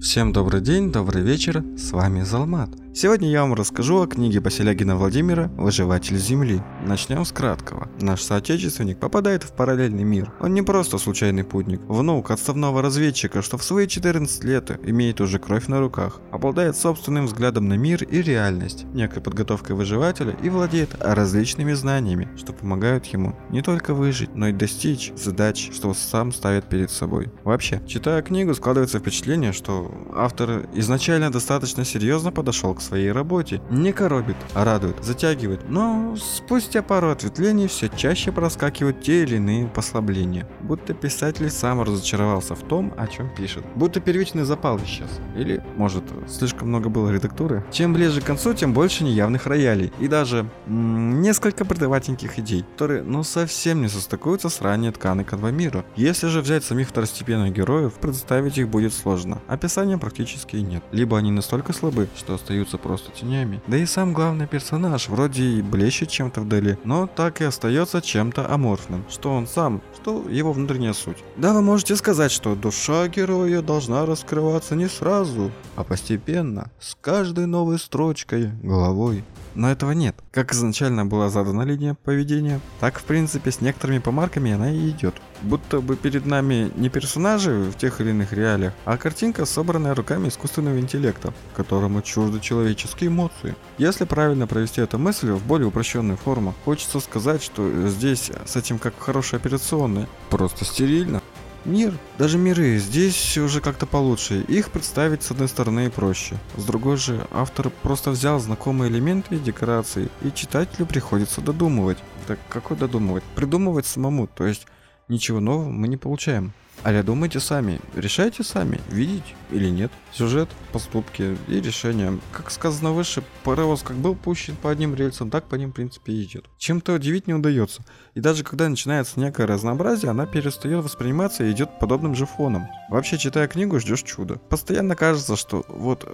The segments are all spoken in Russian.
Всем добрый день, добрый вечер, с вами Залмат. Сегодня я вам расскажу о книге Поселягина Владимира «Выживатель Земли». Начнем с краткого. Наш соотечественник попадает в параллельный мир. Он не просто случайный путник, внук отставного разведчика, что в свои 14 лет имеет уже кровь на руках, обладает собственным взглядом на мир и реальность, некой подготовкой выживателя и владеет различными знаниями, что помогают ему не только выжить, но и достичь задач, что сам ставит перед собой. Вообще, читая книгу, складывается впечатление, что автор изначально достаточно серьезно подошел к своей работе. Не коробит, а радует, затягивает, но спустя пару ответвлений все чаще проскакивают те или иные послабления. Будто писатель сам разочаровался в том, о чем пишет. Будто первичный запал исчез. Или, может, слишком много было редактуры. Чем ближе к концу, тем больше неявных роялей. И даже несколько придаватеньких идей, которые совсем не состыкуются с ранее тканой канвамира. Если же взять самих второстепенных героев, представить их будет сложно. Описания практически нет. Либо они настолько слабы, что остаются просто тенями. Да и сам главный персонаж вроде и блещет чем-то вдали, но так и остается чем-то аморфным. Что он сам, что его внутренняя суть. Да, вы можете сказать, что душа героя должна раскрываться не сразу, а постепенно, с каждой новой строчкой, головой. Но этого нет. Как изначально была задана линия поведения, так в принципе с некоторыми помарками она и идет. Будто бы перед нами не персонажи в тех или иных реалиях, а картинка, собранная руками искусственного интеллекта, которому чужды человеческие эмоции. Если правильно провести эту мысль в более упрощенную форму, хочется сказать, что здесь с этим как хорошая операционная, просто стерильно. Мир, даже миры, здесь уже как-то получше. Их представить с одной стороны проще. С другой же, автор просто взял знакомые элементы и декорации, и читателю приходится додумывать. Так какой додумывать? Придумывать самому, то есть ничего нового мы не получаем. Аля думайте сами, решайте сами, видеть или нет. Сюжет, поступки и решения. Как сказано выше, паровоз как был пущен по одним рельсам, так по ним в принципе и идет. Чем-то удивить не удается. И даже когда начинается некое разнообразие, она перестает восприниматься и идет подобным же фоном. Вообще, читая книгу, ждешь чуда. Постоянно кажется, что вот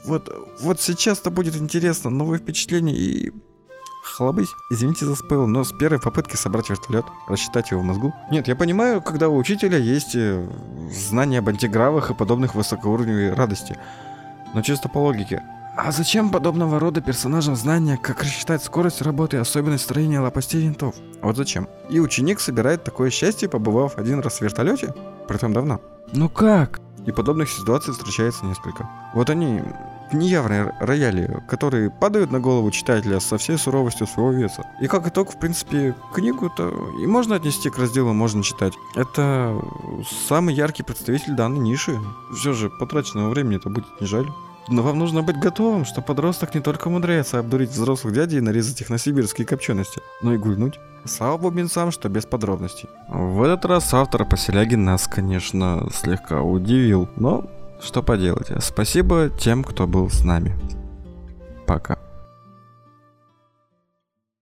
сейчас-то будет интересно, новые впечатления и... Хлобысь. Извините за спойл, но с первой попытки собрать вертолет, рассчитать его в мозгу. Нет, я понимаю, когда у учителя есть знания об антигравах и подобных высокоуровневой радости. Но чисто по логике. А зачем подобного рода персонажам знания, как рассчитать скорость работы и особенность строения лопастей винтов? Вот зачем? И ученик собирает такое счастье, побывав один раз в вертолете? Притом давно. Ну как? И подобных ситуаций встречается несколько. Вот они... неявные рояли, которые падают на голову читателя со всей суровостью своего веса. И как итог, в принципе, книгу-то и можно отнести к разделу «Можно читать». Это самый яркий представитель данной ниши. Все же потраченного времени-то будет не жаль. Но вам нужно быть готовым, что подросток не только умудряется обдурить взрослых дядей и нарезать их на сибирские копчености, но и гульнуть. Слава бубенцам, что без подробностей. В этот раз автор Поселягин нас, конечно, слегка удивил, но... что поделать. Спасибо тем, кто был с нами. Пока.